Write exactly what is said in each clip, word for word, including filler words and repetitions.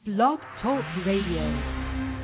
Blog Talk Radio.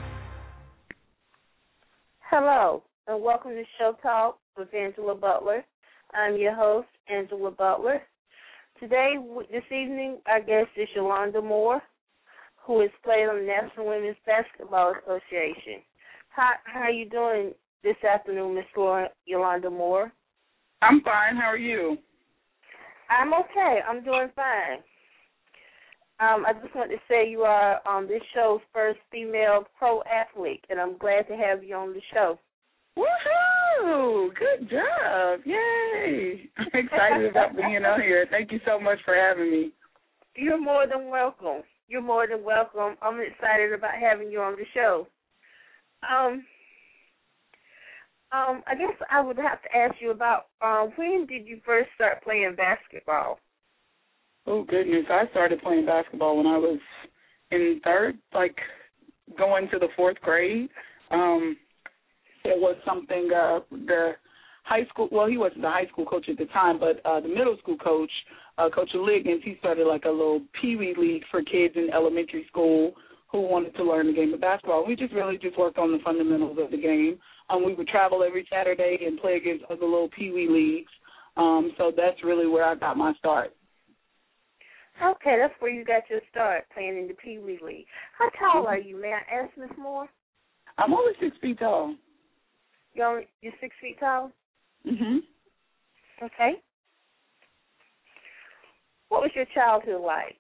Hello, and welcome to Show Talk with Angela Butler. I'm your host, Angela Butler. Today, this evening, our guest is Yolanda Moore, who is playing on the National Women's Basketball Association. How, how are you doing this afternoon, Miss Yolanda Moore? I'm fine. How are you? I'm okay. I'm doing fine. Um, I just want to say you are um, this show's first female pro athlete, and I'm glad to have you on the show. Woohoo! Good job. Yay. I'm excited about being on here. Thank you so much for having me. You're more than welcome. You're more than welcome. I'm excited about having you on the show. Um, um, I guess I would have to ask you about um, when did you first start playing basketball? Oh, goodness. I started playing basketball when I was in third, like going to the fourth grade. Um, it was something uh, the high school, well, he wasn't the high school coach at the time, but uh, the middle school coach, uh, Coach Liggins, he started like a little peewee league for kids in elementary school who wanted to learn the game of basketball. We just really just worked on the fundamentals of the game. Um, we would travel every Saturday and play against other little peewee leagues. Um, so that's really where I got my start. Okay, that's where you got your start, playing in the Pee Wee League. How tall are you, may I ask, Miss Moore? I'm only six feet tall. You're, only, you're six feet tall? Mm-hmm. Okay. What was your childhood like?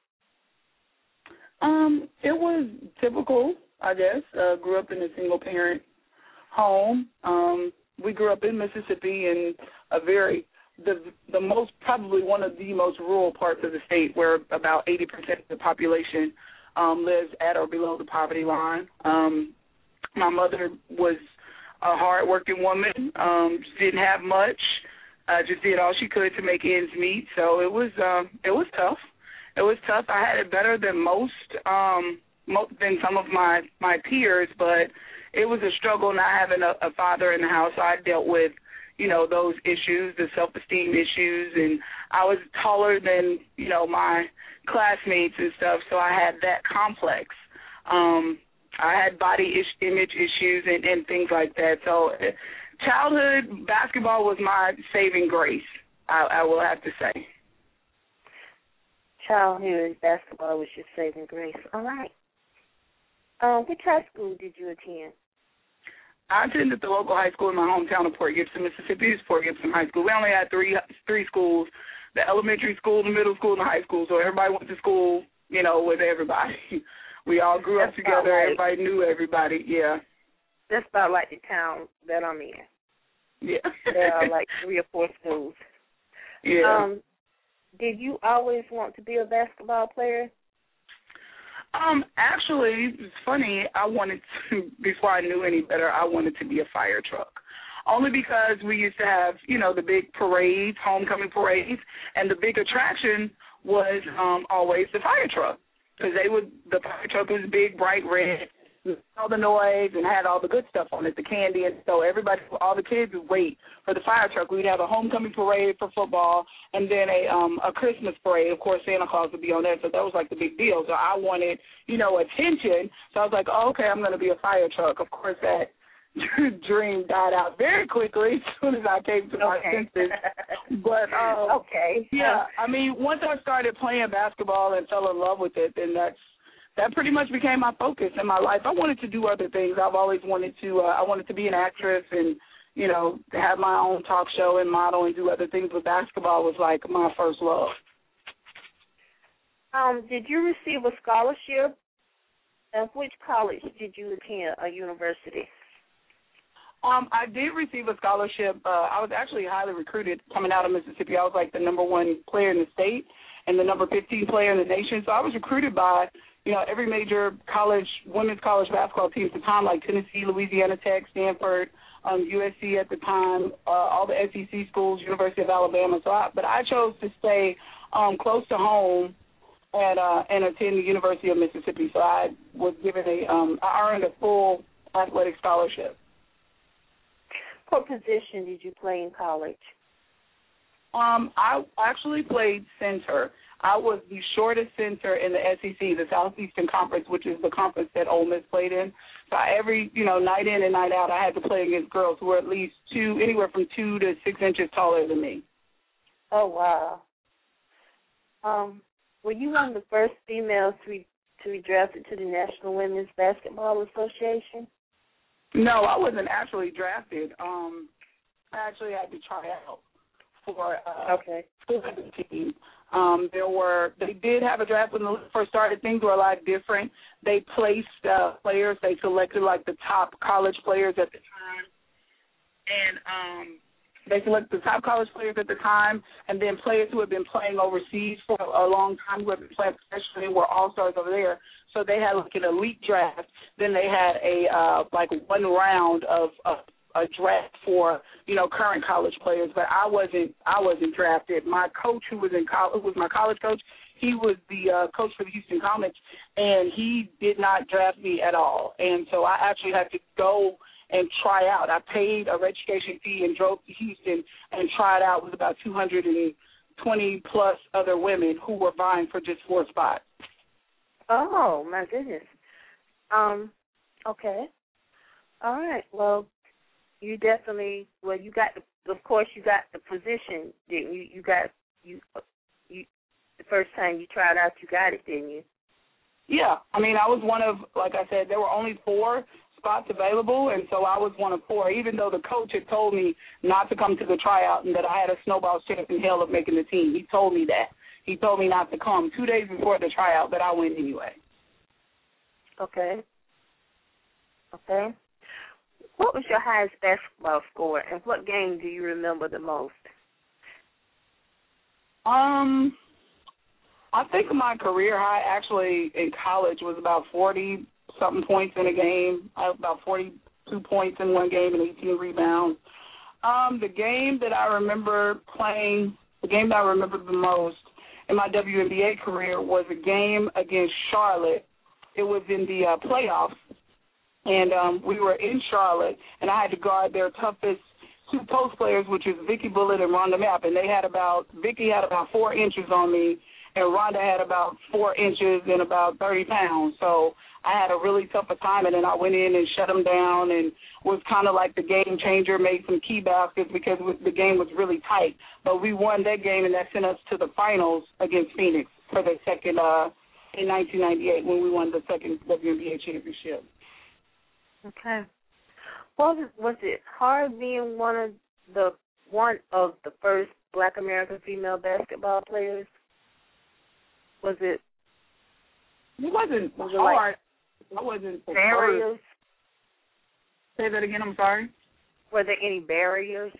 Um, it was typical, I guess. Uh, grew up in a single-parent home. Um, we grew up in Mississippi in a very the the most, probably one of the most rural parts of the state where about eighty percent of the population um, lives at or below the poverty line. Um, my mother was a hard-working woman, um, didn't have much, uh, just did all she could to make ends meet. So it was um, it was tough. It was tough. I had it better than most, um, most than some of my, my peers, but it was a struggle not having a, a father in the house. So I dealt with you know, those issues, the self-esteem issues, and I was taller than, you know, my classmates and stuff, so I had that complex. Um, I had body ish- image issues and, and things like that. So childhood basketball was my saving grace, I, I will have to say. Childhood basketball was your saving grace. All right. Um, which high school did you attend? I attended the local high school in my hometown of Port Gibson, Mississippi. It's Port Gibson High School. We only had three three schools, the elementary school, the middle school, and the high school. So everybody went to school, you know, with everybody. We all grew That's up together. Right. Everybody knew everybody, yeah. That's about like the town that I'm in. Yeah. There are like three or four schools. Yeah. Um, did you always want to be a basketball player? Um, actually, it's funny, I wanted to, before I knew any better, I wanted to be a fire truck. Only because we used to have, you know, the big parades, homecoming parades, and the big attraction was um, always the fire truck. Because they would, the fire truck was big, bright red, all the noise, and had all the good stuff on it, the candy. And so everybody, all the kids would wait for the fire truck. We'd have a homecoming parade for football and then a um, a Christmas parade. Of course, Santa Claus would be on there, so that was like the big deal. So I wanted, you know, attention. So I was like, oh, okay, I'm going to be a fire truck. Of course, that dream died out very quickly as soon as I came to my okay. senses. But, um, okay. yeah, I mean, once I started playing basketball and fell in love with it, then that's, that pretty much became my focus in my life. I wanted to do other things. I've always wanted to, uh, I wanted to be an actress and, you know, to have my own talk show and model and do other things, but basketball was like my first love. Um, did you receive a scholarship? And which college did you attend, a university? Um, I did receive a scholarship. Uh, I was actually highly recruited coming out of Mississippi. I was like the number one player in the state and the number fifteen player in the nation. So I was recruited by, you know, every major college, women's college basketball team at the time, like Tennessee, Louisiana Tech, Stanford, um, U S C at the time, uh, all the S E C schools, University of Alabama. So, I, but I chose to stay um, close to home and uh, and attend the University of Mississippi. So I was given a, um, I earned a full athletic scholarship. What position did you play in college? Um, I actually played center. I was the shortest center in the S E C, the Southeastern Conference, which is the conference that Ole Miss played in. So every, you know, night in and night out, I had to play against girls who were at least two, anywhere from two to six inches taller than me. Oh, wow. Um, were you one of the first females to be, to be drafted to the National Women's Basketball Association? No, I wasn't actually drafted. Um, I actually had to try out for uh, okay. for the team. Um, there were they did have a draft when the league first started. Things were a lot different. They placed uh, players. They selected like the top college players at the time, and um, they selected the top college players at the time, and then players who had been playing overseas for a long time, who had been playing professionally, were all stars over there. So they had like an elite draft. Then they had a uh, like one round of. of a draft for, you know, current college players, but I wasn't I wasn't drafted. My coach, who was in college, was my college coach, he was the uh, coach for the Houston Comets, and he did not draft me at all. And so I actually had to go and try out. I paid a registration fee and drove to Houston and tried out with about two hundred twenty plus other women who were vying for just four spots. Oh, my goodness. Um, okay. All right. Well, you definitely, well, you got, the, of course, you got the position, didn't you? You got, you, you, the first time you tried out, you got it, didn't you? Yeah. I mean, I was one of, like I said, there were only four spots available, and so I was one of four, even though the coach had told me not to come to the tryout and that I had a snowball's chance in hell of making the team. He told me that. He told me not to come two days before the tryout, but I went anyway. Okay. Okay. What was your highest basketball score, and what game do you remember the most? Um, I think my career high actually in college was about forty-something points in a game. I had about forty-two points in one game and eighteen rebounds. Um, the game that I remember playing, the game that I remember the most in my W N B A career was a game against Charlotte. It was in the uh, playoffs. And um, we were in Charlotte, and I had to guard their toughest two post players, which is Vicky Bullitt and Rhonda Mapp. And they had about, Vicky had about four inches on me, and Rhonda had about four inches and about thirty pounds. So I had a really tough assignment, and I went in and shut them down and was kind of like the game changer, made some key baskets because the game was really tight. But we won that game, and that sent us to the finals against Phoenix for the second, uh, in nineteen ninety-eight when we won the second W N B A championship. Okay. Was it, was it hard being one of the one of the first Black American female basketball players? Was it? It wasn't was it hard. Like I wasn't barriers. Say that again. I'm sorry. Were there any barriers?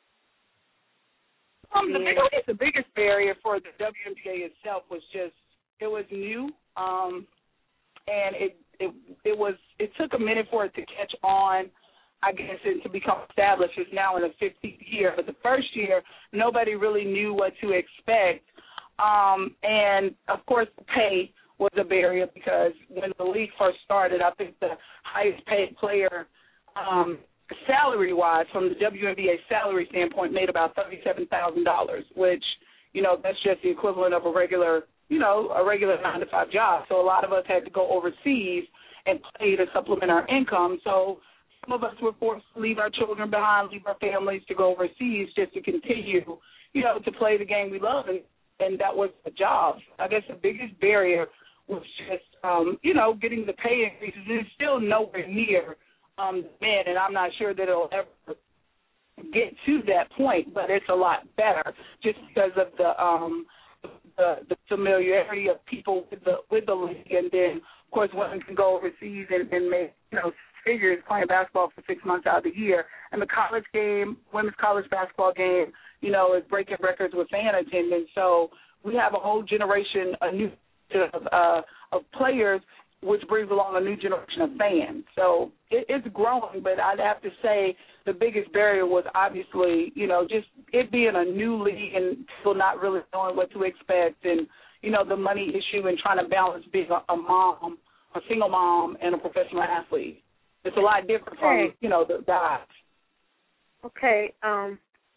Um, the, I guess the biggest barrier for the W N B A itself was just it was new, um, and it. It it was it took a minute for it to catch on, I guess, and to become established. It's now in the fifteenth year, but the first year nobody really knew what to expect, um, and of course the pay was a barrier because when the league first started, I think the highest paid player, um, salary wise, from the W N B A salary standpoint, made about thirty-seven thousand dollars, which you know that's just the equivalent of a regular. you know, a regular nine to five job. So a lot of us had to go overseas and play to supplement our income. So some of us were forced to leave our children behind, leave our families to go overseas just to continue, you know, to play the game we love. And, and that was a job. I guess the biggest barrier was just, um, you know, getting the pay increases. It's still nowhere near um, the men, and I'm not sure that it'll ever get to that point, but it's a lot better just because of the um, – The, the familiarity of people with the with the league, and then of course women can go overseas and, and make you know figures playing basketball for six months out of the year. And the college game, women's college basketball game, you know, is breaking records with fan attendance. So we have a whole generation, a new of uh, of players, which brings along a new generation of fans. So it, it's growing, but I'd have to say the biggest barrier was obviously, you know, just it being a new league and people not really knowing what to expect and, you know, the money issue and trying to balance being a, a mom, a single mom, and a professional athlete. It's a lot different from, okay. you know, the guys. Okay. Um,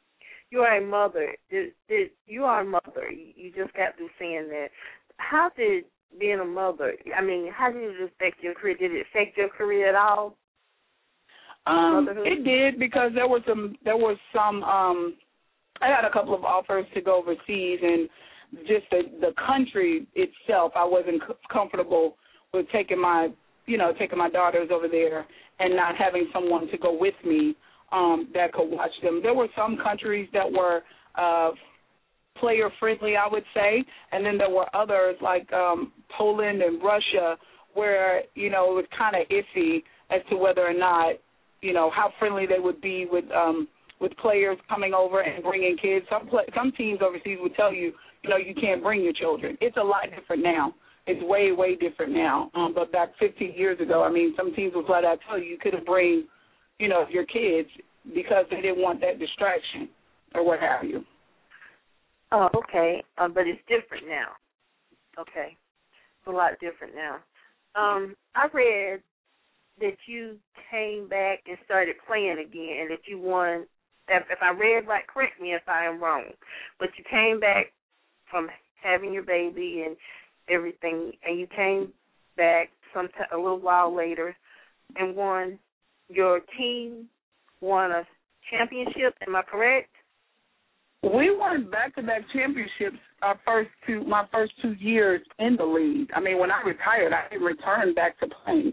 you are a mother. Did, did, you are a mother. You, you just got through saying that. How did being a mother, I mean, how did it affect your career? Did it affect your career at all? Um, it did because there was some, there was some, um, I had a couple of offers to go overseas, and just the, the country itself, I wasn't c- comfortable with taking my, you know, taking my daughters over there and not having someone to go with me um, that could watch them. There were some countries that were uh, player-friendly, I would say, and then there were others like um, Poland and Russia where, you know, it was kind of iffy as to whether or not, you know, how friendly they would be with um, with players coming over and bringing kids. Some play, some teams overseas would tell you, you know, you can't bring your children. It's a lot different now. It's way, way different now. Um, but back fifteen years ago, I mean, some teams would flat out tell you you couldn't bring, you know, your kids because they didn't want that distraction or what have you. Oh, okay. Uh, but it's different now. Okay. It's a lot different now. Um, I read that you came back and started playing again and that you won. If, if I read right, correct me if I am wrong, but you came back from having your baby and everything, and you came back some t- a little while later and won. Your team won a championship. Am I correct? We won back-to-back championships our first two, my first two years in the league. I mean, when I retired, I didn't return back to playing.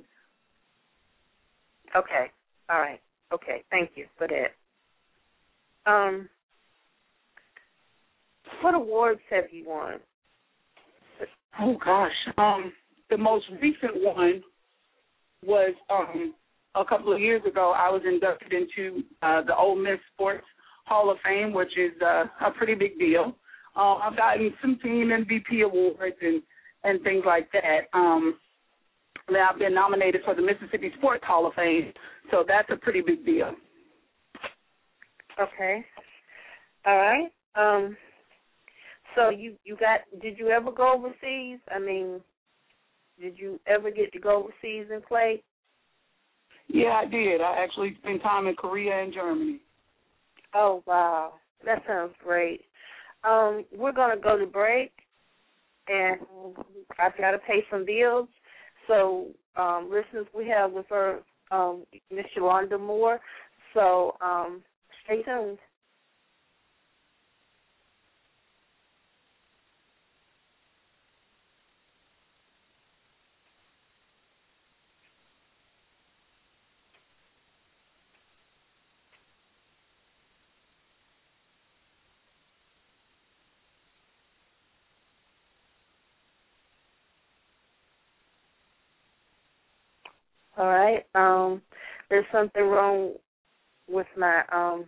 Okay. All right. Okay. Thank you for that. Um, what awards have you won? Oh gosh, um, the most recent one was um, a couple of years ago. I was inducted into uh, the Ole Miss Sports Hall of Fame, which is uh, a pretty big deal. Uh, I've gotten some team M V P awards and, and things like that. Um, now I've been nominated for the Mississippi Sports Hall of Fame, so that's a pretty big deal. Okay. All right. Um, so you, you got, did you ever go overseas? I mean, did you ever get to go overseas and play? Yeah, I did. I actually spent time in Korea and Germany. Oh, wow. That sounds great. Um, we're going to go to break, and I've got to pay some bills. So, um, listeners, we have with her um, Miss Yolanda Moore. So, um, stay tuned. All right. Um, there's something wrong with my um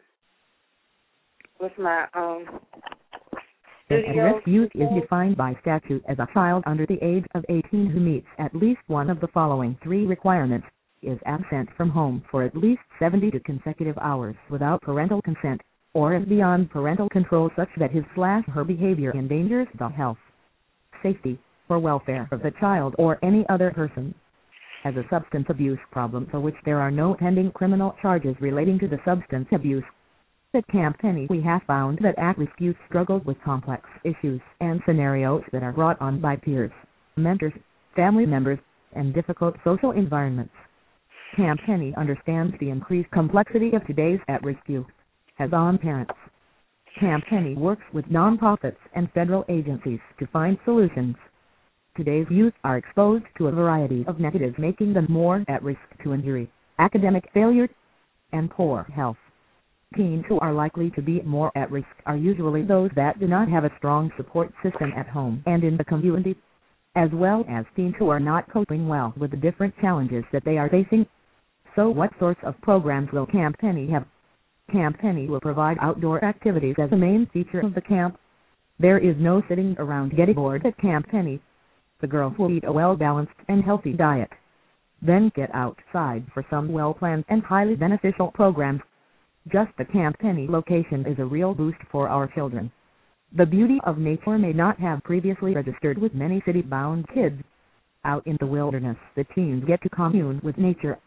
with my um studio. At-risk youth is defined by statute as a child under the age of eighteen who meets at least one of the following three requirements: is absent from home for at least seventy-two consecutive hours without parental consent, or is beyond parental control such that his slash her behavior endangers the health, safety, or welfare of the child or any other person. Has a substance abuse problem for which there are no pending criminal charges relating to the substance abuse. At Camp Penny, we have found that at-risk youth struggle with complex issues and scenarios that are brought on by peers, mentors, family members, and difficult social environments. Camp Penny understands the increased complexity of today's at-risk youth. As on parents, Camp Penny works with nonprofits and federal agencies to find solutions. Today's youth are exposed to a variety of negatives, making them more at risk to injury, academic failure, and poor health. Teens who are likely to be more at risk are usually those that do not have a strong support system at home and in the community, as well as teens who are not coping well with the different challenges that they are facing. So what sorts of programs will Camp Penny have? Camp Penny will provide outdoor activities as the main feature of the camp. There is no sitting around getting bored at Camp Penny. The girls will eat a well-balanced and healthy diet, then get outside for some well-planned and highly beneficial programs. Just the Camp Penny location is a real boost for our children. The beauty of nature may not have previously registered with many city-bound kids. Out in the wilderness, the teens get to commune with nature, observe the wildlife, and tackle challenging physical tasks. Camp Penny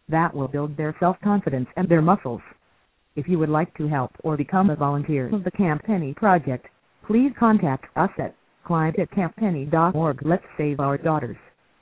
that will build their self-confidence and their muscles. If you would like to help or become a volunteer of the Camp Penny Project, please contact us at client at camp penny dot org. Let's save our daughters.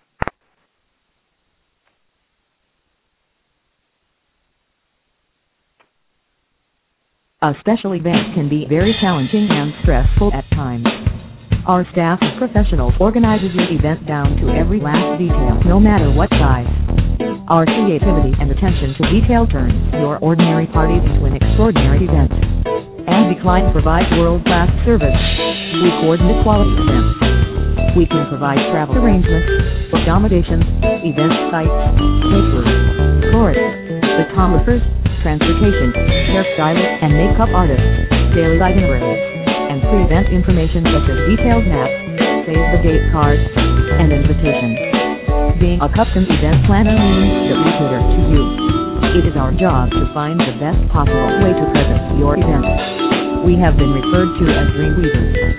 A special event can be very challenging and stressful at times. Our staff of professionals organizes your event down to every last detail, no matter what size. Our creativity and attention to detail turns your ordinary party into an extraordinary event. And Decline provides world-class service. We coordinate quality events. We can provide travel arrangements, accommodations, event sites, caterers, florists, photographers, transportation, hairstylists and makeup artists, daily itineraries, and pre-event information such as detailed maps, save-the-date cards, and invitations. Being a custom event planner means that we cater to you. It is our job to find the best possible way to present your event. We have been referred to as Dreamweavers.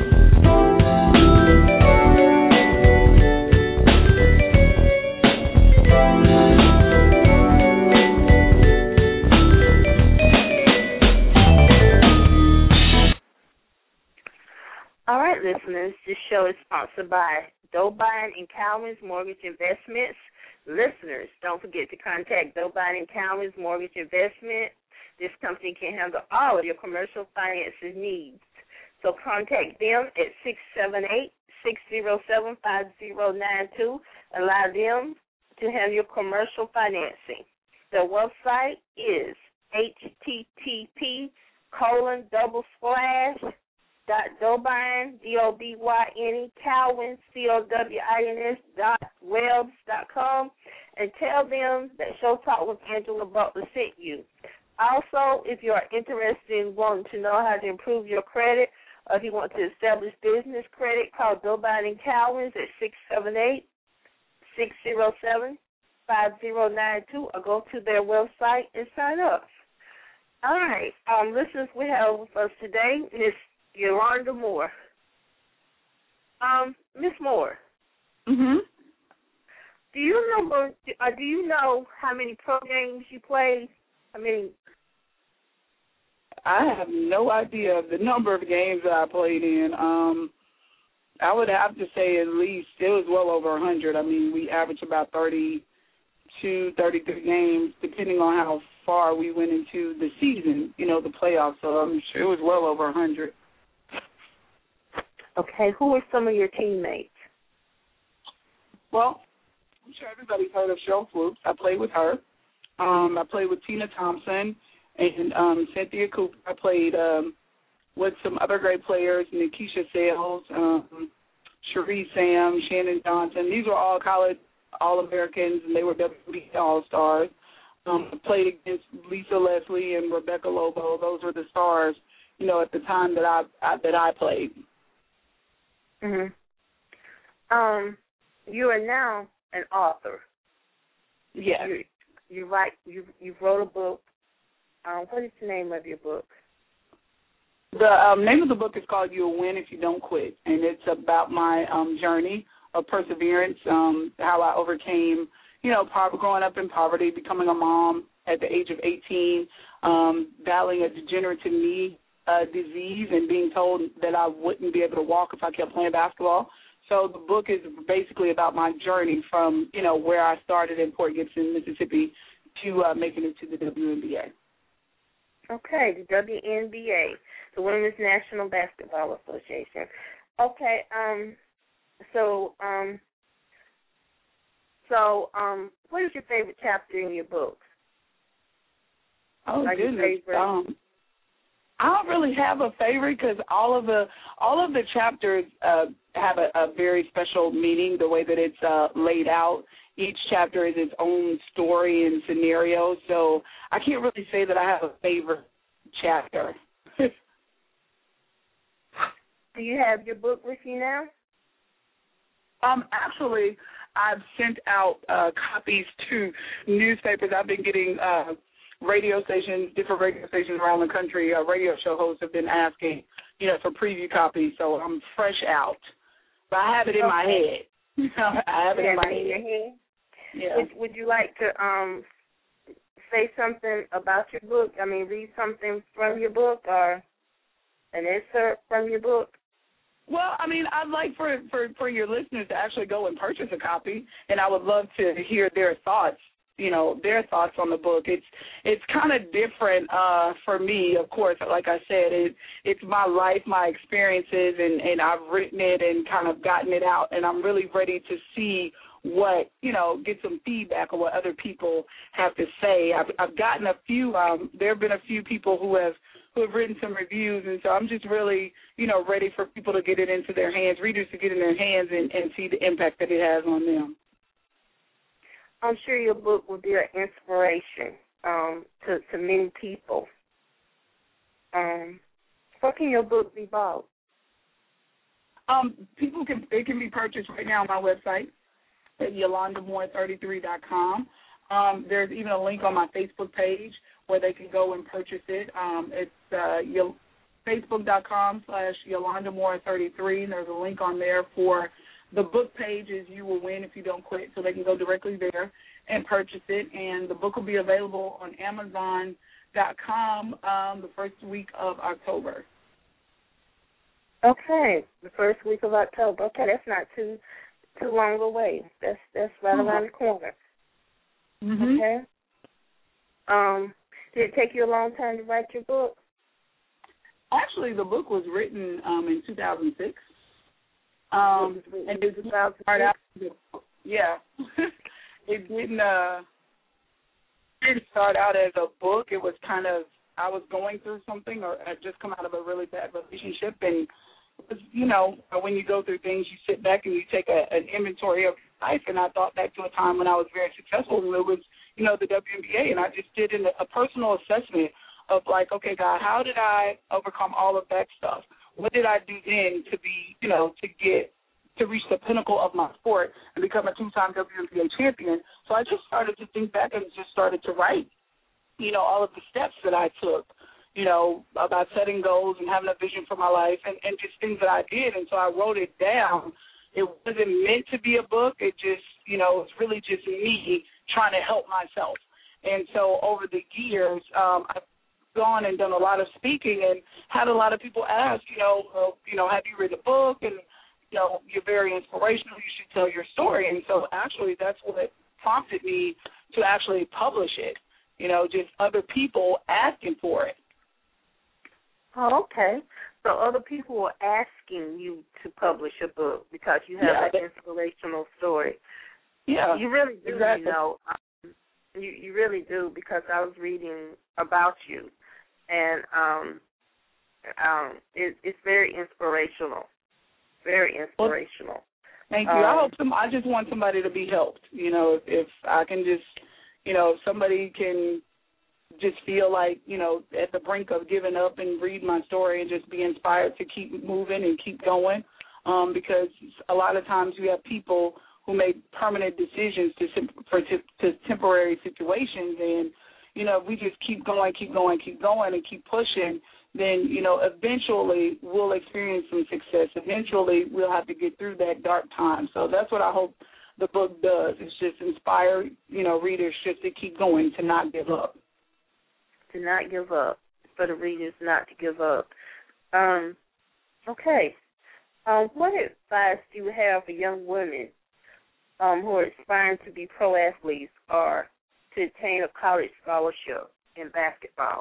All right, listeners, this show is sponsored by Dobine and Cowan's Mortgage Investments. Listeners, don't forget to contact Dobine and Cowan's Mortgage Investment. This company can handle all of your commercial finances needs. So contact them at six seven eight, six zero seven, five zero nine two. Allow them to handle your commercial financing. Their website is http colon double slash dot Dobine, D O B Y N E, Cowan, C O W I N S dot webs dot com, and tell them that Show Talk with Angela Butler sent you. Also, if you are interested in wanting to know how to improve your credit, or if you want to establish business credit, call Dobine and Cowan's at six seven eight, six zero seven, five zero nine two, or go to their website and sign up. All right, um, listeners, we have with us today Miss Yolanda Moore. Um, Miss Moore. Mhm. Do you remember? Uh, do you know how many pro games you played? I mean, I have no idea of the number of games that I played in. Um, I would have to say at least it was well over a hundred. I mean, we averaged about thirty-two, thirty-three games, depending on how far we went into the season. You know, the playoffs. So I'm sure it was well over a hundred. Okay, who are some of your teammates? Well, I'm sure everybody's heard of Cheryl Swoops. I played with her. Um, I played with Tina Thompson and um, Cynthia Cooper. I played um, with some other great players, Nikisha Sales, um, Cherie Sam, Shannon Johnson. These were all college All-Americans, and they were W N B A All-Stars. Um, I played against Lisa Leslie and Rebecca Lobo. Those were the stars, you know, at the time that I, I that I played. Mhm. Um, you are now an author. Yes. You, you write. You you wrote a book. Um, what is the name of your book? The um, name of the book is called "You'll Win If You Don't Quit," and it's about my um, journey of perseverance, um, how I overcame, you know, poverty, growing up in poverty, becoming a mom at the age of eighteen, um, battling a degenerative knee uh, disease, and being told that I wouldn't be able to walk if I kept playing basketball. So the book is basically about my journey from, you know, where I started in Port Gibson, Mississippi, to uh, making it to the W N B A. Okay, the W N B A, the Women's National Basketball Association. Okay, um, so, um, so, um, what is your favorite chapter in your book? Oh, like goodness. Um, I don't really have a favorite because all of the all of the chapters uh, have a, a very special meaning. The way that it's uh, laid out, each chapter is its own story and scenario. So I can't really say that I have a favorite chapter. Do you have your book with you now? Um, actually, I've sent out uh, copies to newspapers. I've been getting uh, radio stations, different radio stations around the country. Uh, radio show hosts have been asking, you know, for preview copies. So I'm fresh out, but I have it in my head. I have it you in my have it in head. your head. Yeah. Would, would you like to um say something about your book? I mean, read something from your book or an excerpt from your book? Well, I mean, I'd like for, for, for your listeners to actually go and purchase a copy, and I would love to hear their thoughts, you know, their thoughts on the book. It's it's kind of different uh, for me, of course. Like I said, it, it's my life, my experiences, and, and I've written it and kind of gotten it out, and I'm really ready to see what, you know, get some feedback on what other people have to say. I've, I've gotten a few, um, there have been a few people who have who have written some reviews, and so I'm just really, you know, ready for people to get it into their hands, readers to get it in their hands and, and see the impact that it has on them. I'm sure your book will be an inspiration um, to, to many people. Um, where can your book be bought? Um, people can, it can be purchased right now on my website at Yolanda Moore thirty-three dot com. Um, there's even a link on my Facebook page where they can go and purchase it. Um, it's uh, facebook.com slash Yolanda Moore 33, and there's a link on there for the book page is You Will Win If You Don't Quit, so they can go directly there and purchase it. And the book will be available on Amazon dot com um, the first week of October. Okay, the first week of October. Okay, that's not too too long away. That's that's right mm-hmm. around the corner. Mm-hmm. Okay. Um, did it take you a long time to write your book? Actually, the book was written um, in two thousand six. Um, it and it didn't start out. Yeah, it didn't. Uh, didn't start out as a book. It was kind of I was going through something, or I just come out of a really bad relationship, and it was, you know, when you go through things, you sit back and you take a, an inventory of life. And I thought back to a time when I was very successful, and it was, you know, the W N B A, and I just did an, a personal assessment of like, okay, God, how did I overcome all of that stuff? What did I do then to be, you know, to get, to reach the pinnacle of my sport and become a two-time W N B A champion? So I just started to think back and just started to write, you know, all of the steps that I took, you know, about setting goals and having a vision for my life and, and just things that I did. And so I wrote it down. It wasn't meant to be a book. It just, you know, it's really just me trying to help myself. And so over the years, um, I've gone and done a lot of speaking and had a lot of people ask, you know, uh, you know, have you written a book? And, you know, you're very inspirational. You should tell your story. And so actually that's what prompted me to actually publish it, you know, just other people asking for it. Oh, okay. So other people were asking you to publish a book because you have yeah, an inspirational story. Yeah, you really do. Exactly. You know, um, you you really do because I was reading about you, and um, um, it, it's very inspirational. Very inspirational. Well, thank you. Um, I hope some. I just want somebody to be helped. You know, if, if I can just, you know, if somebody can just feel like, you know, at the brink of giving up and read my story and just be inspired to keep moving and keep going, um, because a lot of times you have people who make permanent decisions to for to, to temporary situations, and, you know, if we just keep going, keep going, keep going, and keep pushing, then, you know, eventually we'll experience some success. Eventually we'll have to get through that dark time. So that's what I hope the book does. It's just inspire, you know, readers just to keep going, to not give up. To not give up, for the readers not to give up. Um, okay. Um, what advice do you have for young women um, who are aspiring to be pro athletes or to attain a college scholarship in basketball?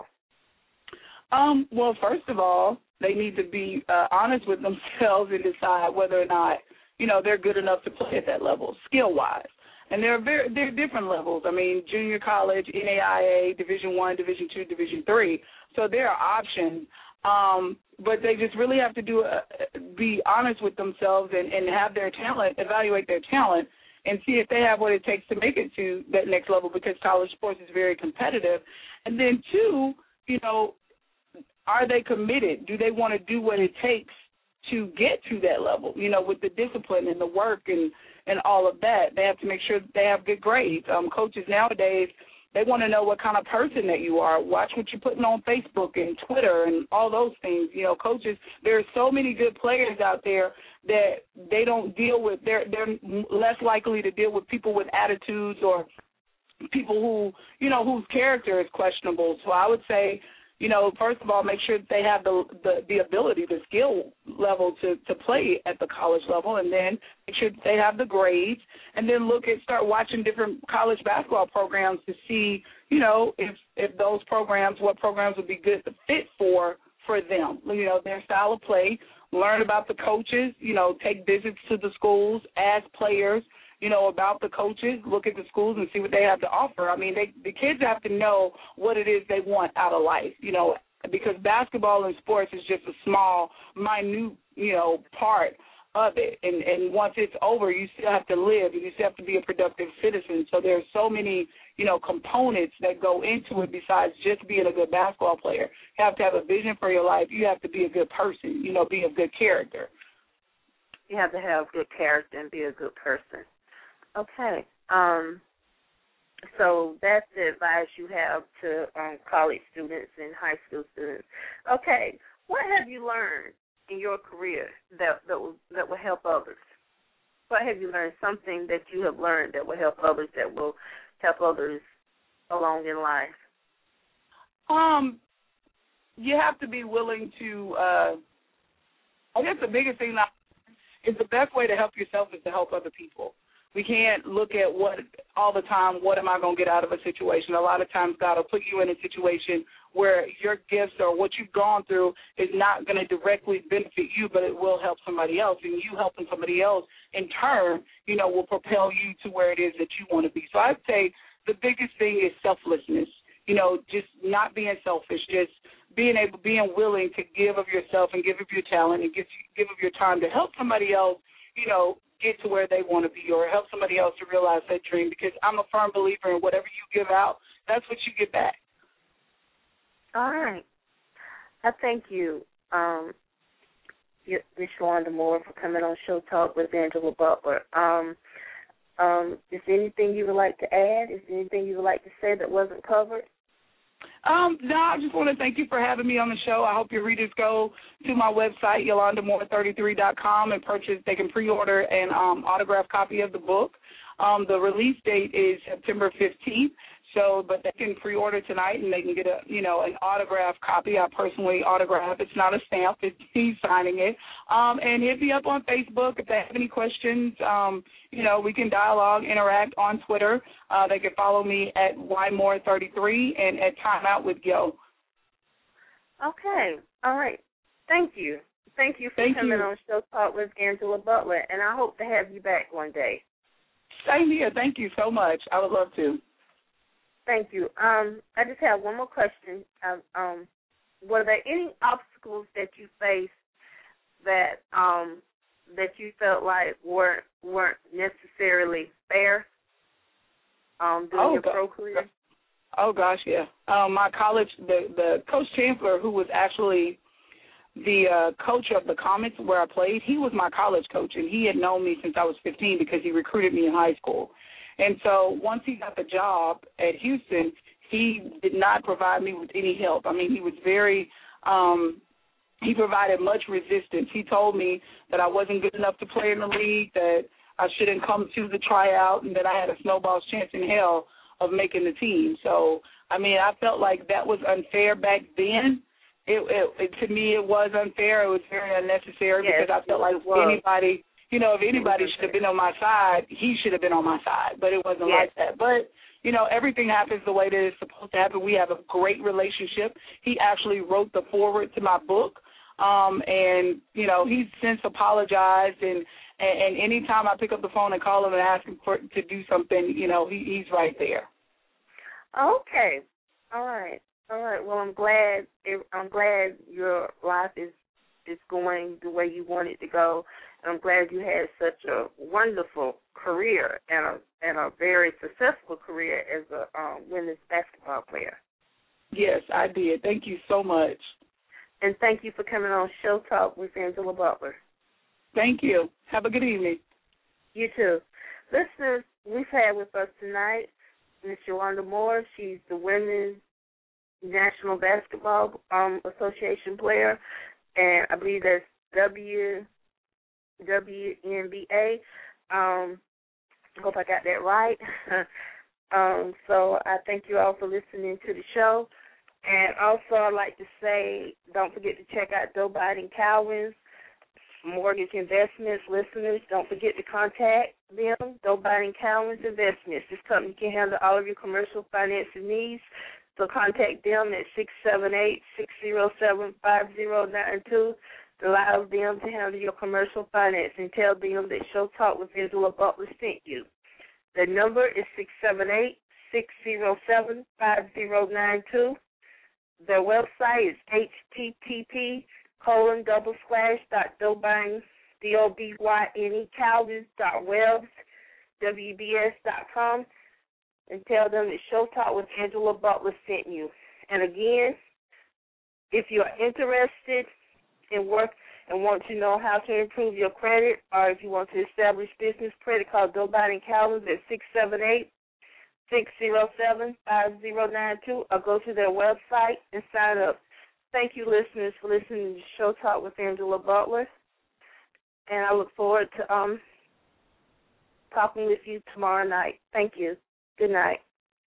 Um, well, first of all, they need to be uh, honest with themselves and decide whether or not, you know, they're good enough to play at that level, skill-wise. And there are very there are different levels. I mean, junior college, N A I A, Division One, Division Two, Division Three. So there are options, um, but they just really have to do a, be honest with themselves and, and have their talent, evaluate their talent, and see if they have what it takes to make it to that next level. Because college sports is very competitive. And then two, you know, are they committed? Do they want to do what it takes to get to that level? You know, with the discipline and the work and. and all of that. They have to make sure that they have good grades. Um, coaches nowadays, They want to know what kind of person that you are. Watch what you're putting on Facebook and Twitter and all those things. You know, coaches, there are so many good players out there that they don't deal with. They're, they're less likely to deal with people with attitudes or people who, you know, whose character is questionable. So I would say, you know, first of all, make sure that they have the the, the ability, the skill level to, to play at the college level, and then make sure that they have the grades, and then look at, start watching different college basketball programs to see, you know, if, if those programs, what programs would be good to fit for, for them, you know, their style of play, learn about the coaches, you know, take visits to the schools, ask players, you know, about the coaches, look at the schools and see what they have to offer. I mean, they, the kids have to know what it is they want out of life, you know, because basketball and sports is just a small, minute, you know, part of it. And, and once it's over, you still have to live and you still have to be a productive citizen. So there's so many, you know, components that go into it besides just being a good basketball player. You have to have a vision for your life. You have to be a good person, you know, be of good character. You have to have good character and be a good person. Okay, um, so that's the advice you have to um, college students and high school students. Okay, what have you learned in your career that that will, that will help others? What have you learned, something that you have learned that will help others, that will help others along in life? Um, you have to be willing to, uh, I guess the biggest thing is the best way to help yourself is to help other people. We can't look at what all the time, what am I going to get out of a situation? A lot of times God will put you in a situation where your gifts or what you've gone through is not going to directly benefit you, but it will help somebody else. And you helping somebody else, in turn, you know, will propel you to where it is that you want to be. So I'd say the biggest thing is selflessness, you know, just not being selfish, just being able, being willing to give of yourself and give of your talent and give, give of your time to help somebody else, you know, get to where they want to be or help somebody else to realize that dream, because I'm a firm believer in whatever you give out, that's what you get back. All right. I thank you, um, Miz Shawanda Moore, for coming on Show Talk with Angela Butler. Um, um, is there anything you would like to add? Is there anything you would like to say that wasn't covered? Um, no, I just want to thank you for having me on the show. I hope your readers go to my website, Yolanda Moore thirty-three dot com, and purchase. They can pre-order an um, autographed copy of the book. Um, the release date is September fifteenth. So, but they can pre-order tonight, and they can get a, you know, an autographed copy. I personally autograph. It's not a stamp. It's me signing it. Um, and hit me up on Facebook if they have any questions. Um, you know, we can dialogue, interact on Twitter. Uh, they can follow me at Y Moore thirty-three and at Time Out with Yo. Okay. All right. Thank you. Thank you for Thank coming you. on Show Talk with Angela Butler, and I hope to have you back one day. Same here. Thank you so much. I would love to. Thank you. Um, I just have one more question. Um, um, were there any obstacles that you faced that um, that you felt like weren't weren't necessarily fair um, during oh, your God. pro career? Oh gosh, yeah. Um, my college, the the coach Chancellor, who was actually the uh, coach of the Comets where I played, he was my college coach, and he had known me since I was fifteen because he recruited me in high school. And so once he got the job at Houston, he did not provide me with any help. I mean, he was very, um, he provided much resistance. He told me that I wasn't good enough to play in the league, that I shouldn't come to the tryout, and that I had a snowball's chance in hell of making the team. So, I mean, I felt like that was unfair back then. It, it, it to me, it was unfair. It was very unnecessary yes, because I felt like anybody – you know, if anybody should have been on my side, he should have been on my side, but it wasn't yes. like that. But, you know, everything happens the way that it's supposed to happen. We have a great relationship. He actually wrote the foreword to my book, um, and, you know, he's since apologized, and, and, and anytime I pick up the phone and call him and ask him for, to do something, you know, he, he's right there. Okay. All right. All right. Well, I'm glad I'm glad your life is, is going the way you want it to go. I'm glad you had such a wonderful career and a and a very successful career as a um, women's basketball player. Yes, I did. Thank you so much. And thank you for coming on Show Talk with Angela Butler. Thank you. Have a good evening. You too. Listeners, we've had with us tonight Miss Yolanda Moore. She's the Women's National Basketball um, Association player, and I believe that's W W N B A. Um, I hope I got that right. um, so I thank you all for listening to the show. And also I'd like to say, don't forget to check out Doe Biden Cowan's Mortgage Investments. Listeners, don't forget to contact them, Doe Biden Cowan's Investments. This company can handle all of your commercial financing needs. So contact them at six seven eight, six zero seven, five zero nine two. Allow them to handle your commercial finance and tell them that Show Talk with Angela Butler sent you. The number is six seven eight, six zero seven, five zero nine two. Their website is H T T P colon double slash dot Dobyne, D O B Y N E, Calvins dot webs, W B S dot com, and tell them that Show Talk with Angela Butler sent you. And again, if you're interested in work and want to know how to improve your credit, or if you want to establish business credit, call Doe Biden Calvins at six seven eight, six zero seven, five zero nine two, or go to their website and sign up. Thank you, listeners, for listening to Show Talk with Angela Butler, and I look forward to um talking with you tomorrow night. Thank you. Good night.